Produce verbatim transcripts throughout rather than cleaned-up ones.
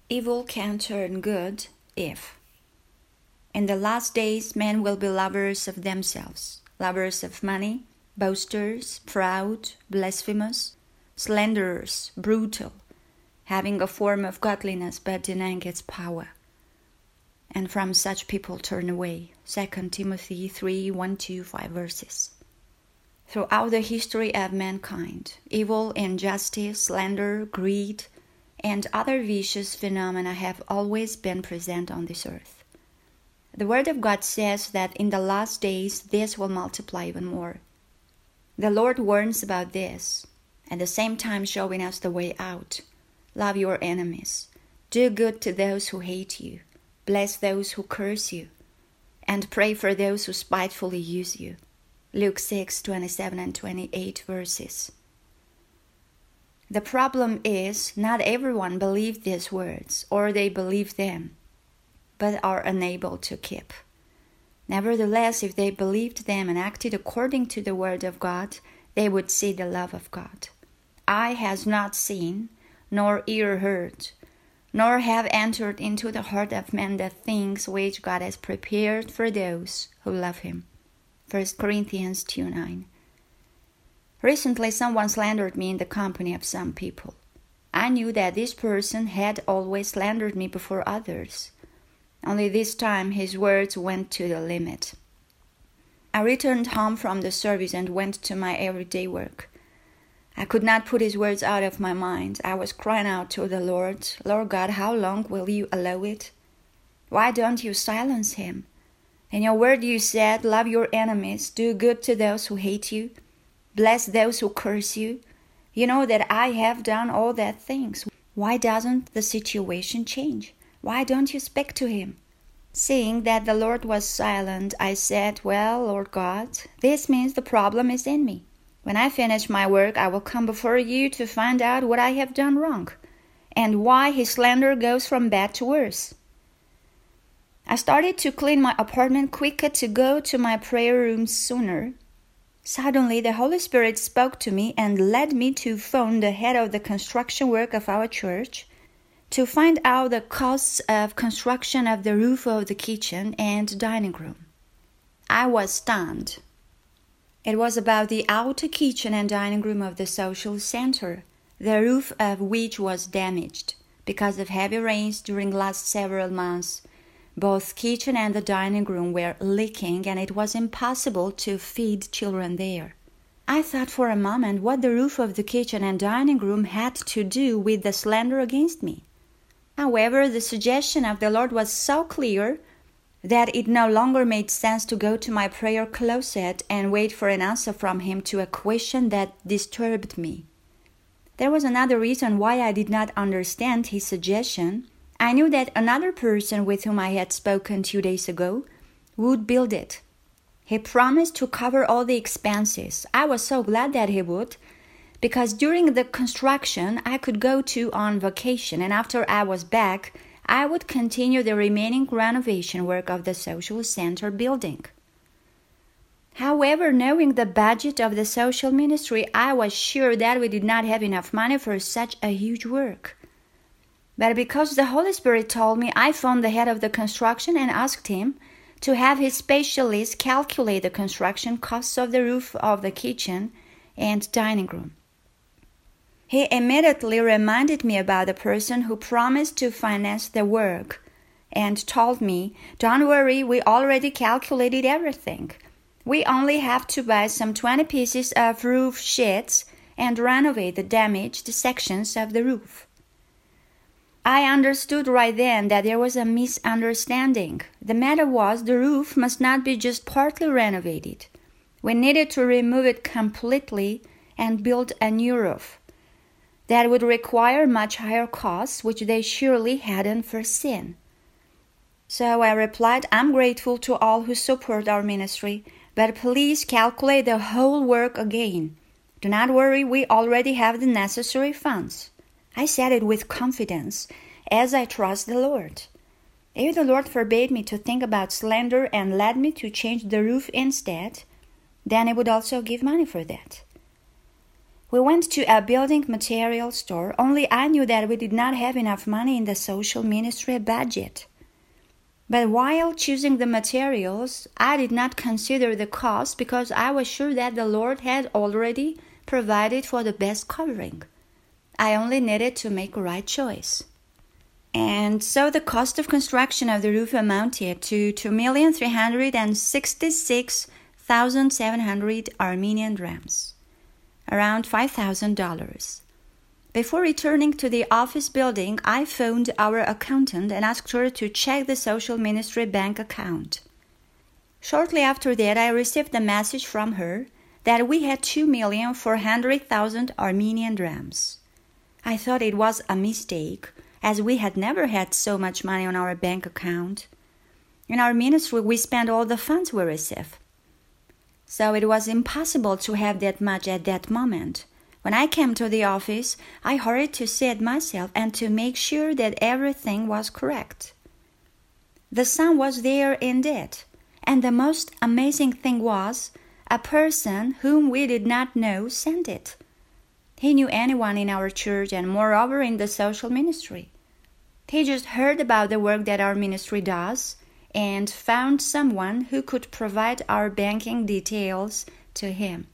Evil can turn good if. In the last days, men will be lovers of themselves, lovers of money, boasters, proud, blasphemous, slanderers, brutal, having a form of godliness but denying its power. And from such people turn away. Second Timothy three, one, two, five verses. Throughout the history of mankind, evil, injustice, slander, greed, and other vicious phenomena have always been present on this earth. The Word of God says that in the last days this will multiply even more. The Lord warns about this, at the same time showing us the way out. Love your enemies. Do good to those who hate you. Bless those who curse you. And pray for those who spitefully use you. Luke six, twenty-seven and twenty-eight verses. The problem is not everyone believes these words, or they believe them, but are unable to keep. Nevertheless, if they believed them and acted according to the word of God, they would see the love of God. Eye has not seen, nor ear heard, nor have entered into the heart of man the things which God has prepared for those who love him. First Corinthians two, nine. Recently, someone slandered me in the company of some people. I knew that this person had always slandered me before others. Only this time his words went to the limit. I returned home from the service and went to my everyday work. I could not put his words out of my mind. I was crying out to the Lord, Lord God, how long will you allow it? Why don't you silence him? In your word you said, love your enemies, do good to those who hate you, bless those who curse you. You know that I have done all that things. Why doesn't the situation change? Why don't you speak to him? Seeing that the Lord was silent, I said, well, Lord God, this means the problem is in me. When I finish my work, I will come before you to find out what I have done wrong, and why his slander goes from bad to worse. I started to clean my apartment quicker to go to my prayer room sooner. Suddenly, the Holy Spirit spoke to me and led me to phone the head of the construction work of our church to find out the costs of construction of the roof of the kitchen and dining room. I was stunned. It was about the outer kitchen and dining room of the social center, the roof of which was damaged because of heavy rains during last several months. Both kitchen and the dining room were leaking, and it was impossible to feed children there. I thought for a moment what the roof of the kitchen and dining room had to do with the slander against me. However, the suggestion of the Lord was so clear that it no longer made sense to go to my prayer closet and wait for an answer from him to a question that disturbed me. There was another reason why I did not understand his suggestion. I knew that another person with whom I had spoken two days ago would build it. He promised to cover all the expenses. I was so glad that he would, because during the construction I could go to on vacation, and after I was back, I would continue the remaining renovation work of the social center building. However, knowing the budget of the social ministry, I was sure that we did not have enough money for such a huge work. But because the Holy Spirit told me, I phoned the head of the construction and asked him to have his specialist calculate the construction costs of the roof of the kitchen and dining room. He immediately reminded me about the person who promised to finance the work and told me, don't worry, we already calculated everything. We only have to buy some twenty pieces of roof sheets and renovate the damaged sections of the roof. I understood right then that there was a misunderstanding. The matter was the roof must not be just partly renovated. We needed to remove it completely and build a new roof. That would require much higher costs, which they surely hadn't foreseen. So I replied, I'm grateful to all who support our ministry, but please calculate the whole work again. Do not worry, we already have the necessary funds. I said it with confidence, as I trust the Lord. If the Lord forbade me to think about slander and led me to change the roof instead, then He would also give money for that. We went to a building material store, only I knew that we did not have enough money in the social ministry budget. But while choosing the materials, I did not consider the cost because I was sure that the Lord had already provided for the best covering. I only needed to make a right choice. And so the cost of construction of the roof amounted to two million three hundred sixty-six thousand seven hundred Armenian drams, around five thousand dollars. Before returning to the office building, I phoned our accountant and asked her to check the social ministry bank account. Shortly after that, I received a message from her that we had two million four hundred thousand Armenian drams. I thought it was a mistake, as we had never had so much money on our bank account. In our ministry, we spent all the funds we received. So it was impossible to have that much at that moment. When I came to the office, I hurried to see it myself and to make sure that everything was correct. The sum was there indeed, and the most amazing thing was, a person whom we did not know sent it. He knew anyone in our church and moreover in the social ministry. He just heard about the work that our ministry does and found someone who could provide our banking details to him.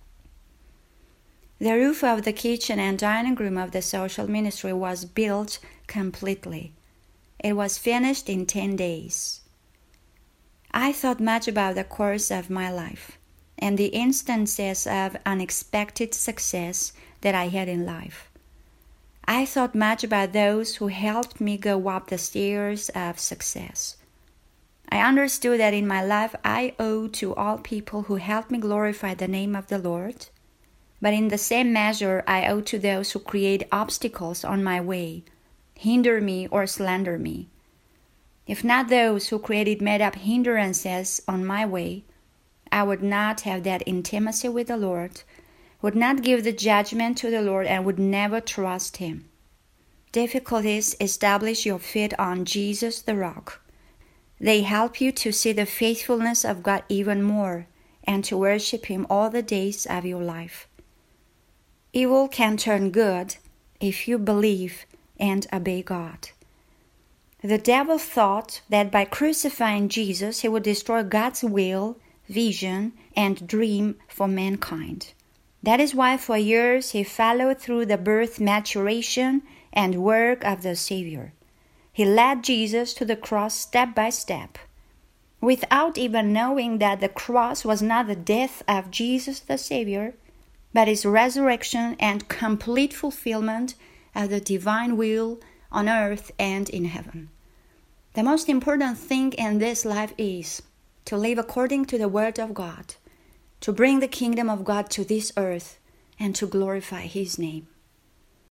The roof of the kitchen and dining room of the social ministry was built completely. It was finished in ten days. I thought much about the course of my life and the instances of unexpected success that I had in life. I thought much about those who helped me go up the stairs of success. I understood that in my life I owe to all people who helped me glorify the name of the Lord, but in the same measure I owe to those who create obstacles on my way, hinder me or slander me. If not those who created made-up hindrances on my way, I would not have that intimacy with the Lord, would not give the judgment to the Lord, and would never trust Him. Difficulties establish your feet on Jesus the rock. They help you to see the faithfulness of God even more and to worship Him all the days of your life. Evil can turn good if you believe and obey God. The devil thought that by crucifying Jesus, he would destroy God's will, vision, and dream for mankind. That is why for years he followed through the birth, maturation, and work of the Savior. He led Jesus to the cross step by step, without even knowing that the cross was not the death of Jesus the Savior, but His resurrection and complete fulfillment of the divine will on earth and in heaven. The most important thing in this life is to live according to the Word of God, to bring the kingdom of God to this earth, and to glorify His name.